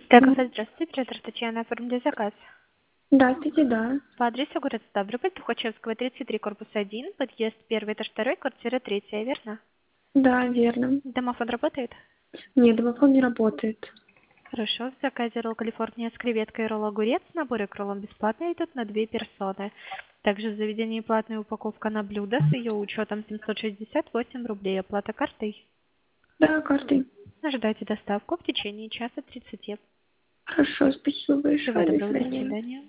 Кафе, здравствуйте, оператор Татьяна, оформили заказ. Здравствуйте, да. По адресу город Ставрополь, Тухачевского, 33, корпус 1, подъезд 1, этаж 2, квартира 3, верно? Да, верно. Домофон работает? Нет, домофон не работает. Хорошо, в заказе ролл Калифорния с креветкой и ролл огурец. Наборы к роллам бесплатно идут на 2 персоны. Также в заведении платная упаковка на блюдо с ее учетом 768 рублей. Оплата картой. Да, картой. Ожидайте доставку в течение часа 30. Хорошо, спасибо Всего большое. До доброго, до свидания. свидания.